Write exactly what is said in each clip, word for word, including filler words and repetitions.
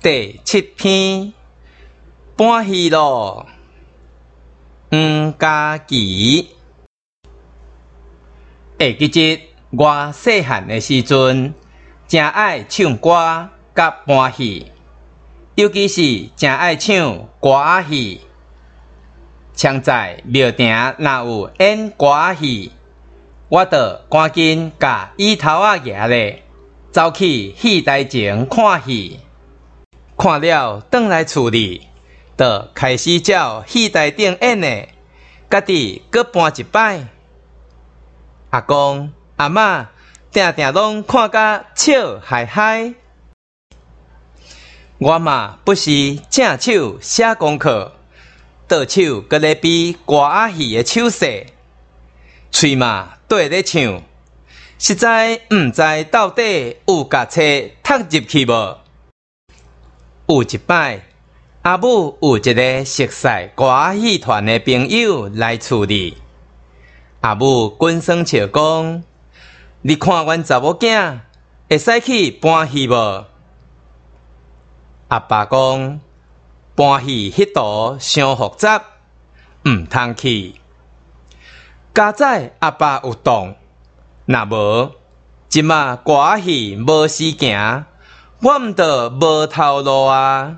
第七篇，搬戏咯。黄家琪。下几日，我细汉的时阵，真爱唱歌甲搬戏，尤其是真爱唱歌仔戏。常在庙埕若有演歌仔戏，我就赶紧甲椅头仔举咧，走去戏台前看戏。看了转来厝里，就开始照戏台顶演的，家己搁搬一摆。阿公阿嬷定定拢看甲笑嗨嗨。我嘛不是正手写功课，倒手搁咧比歌仔戏的手势，喙嘛对咧唱，实在毋知到底有甲册读入去无。有一摆，阿母有一个熟悉歌仔戏团的朋友来厝里，阿母滚酸笑讲：“你看阮查某囝会使去搬戏无？”阿爸讲：“搬戏迄道伤复杂，毋通去。”加载阿爸有动，若无，即马歌仔戏无时行。我毋着无头路啊！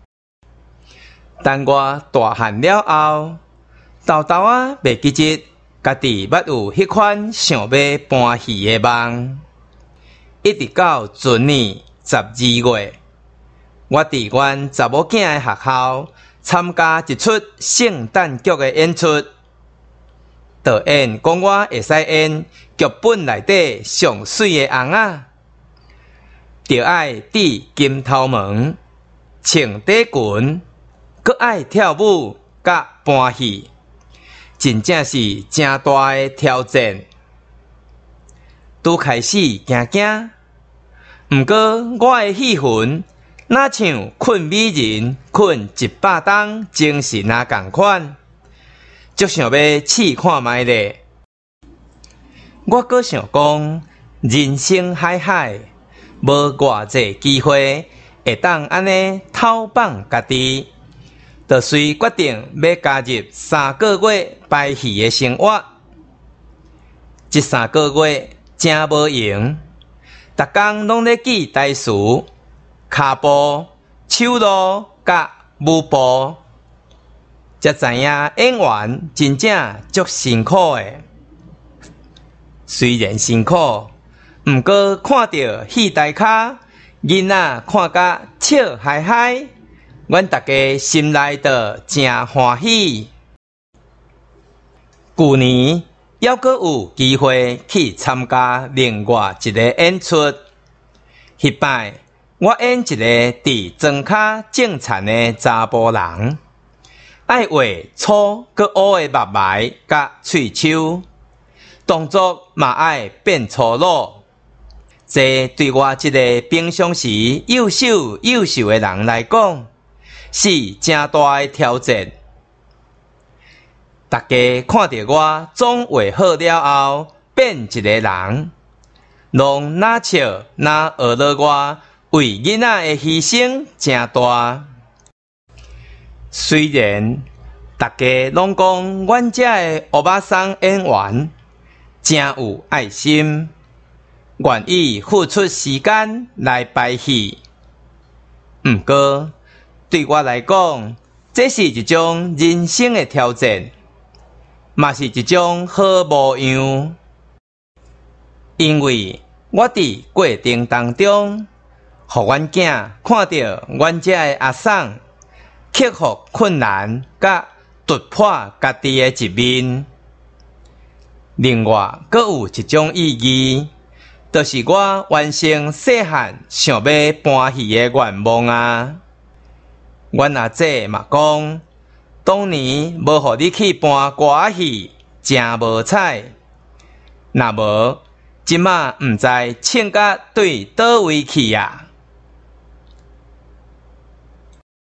等我大汉了后，豆豆啊，袂记日家己捌有迄款想要搬戏的梦。一直到前年十二月，我伫阮查某囝的学校参加一出圣诞剧的演出。导演讲我会使演剧本内底上水的翁仔。着爱戴金头毛，穿短裙，搁爱跳舞甲搬戏，真正是真大的挑战。拄开始惊惊，毋过我的戏魂若像困美人困一百冬精神啊共款，足想要试看觅咧。我搁想讲，人生海海。无偌济机会会当安尼偷放家己，就遂决定要加入三个月排戏的生活。这三个月真无闲，逐工拢咧记台词、骹步、手路甲舞步，才知影演员真正足辛苦的。虽然辛苦，毋过看到戏台骹囡仔看甲笑嗨嗨，阮大家心内就真欢喜。旧年还阁有机会去参加另外一个演出，迄摆我演一个伫庄骹种田的查甫人，爱画粗阁乌的目眉甲喙鬚，动作嘛爱变粗鲁。这对我这个平常时幼秀幼秀的人来讲，是真大的挑战。大家看到我总画好了后，变一个人，拢哪笑哪学了我为囡仔的牺牲真大。虽然大家拢讲阮这的欧巴桑演员真有爱心。愿意付出时间来排戏，毋过对我来讲，这是一种人生的挑战，嘛是一种好模样。因为我伫过程当中，互阮囝看到阮这的阿桑克服困难，甲突破家己的一面。另外，阁有一种意义。就是我完成细汉想要搬戏的愿望啊！阮阿姐嘛讲，当年无互你去搬歌仔戏，真无彩。若无，即马毋知穿甲对倒位去啊！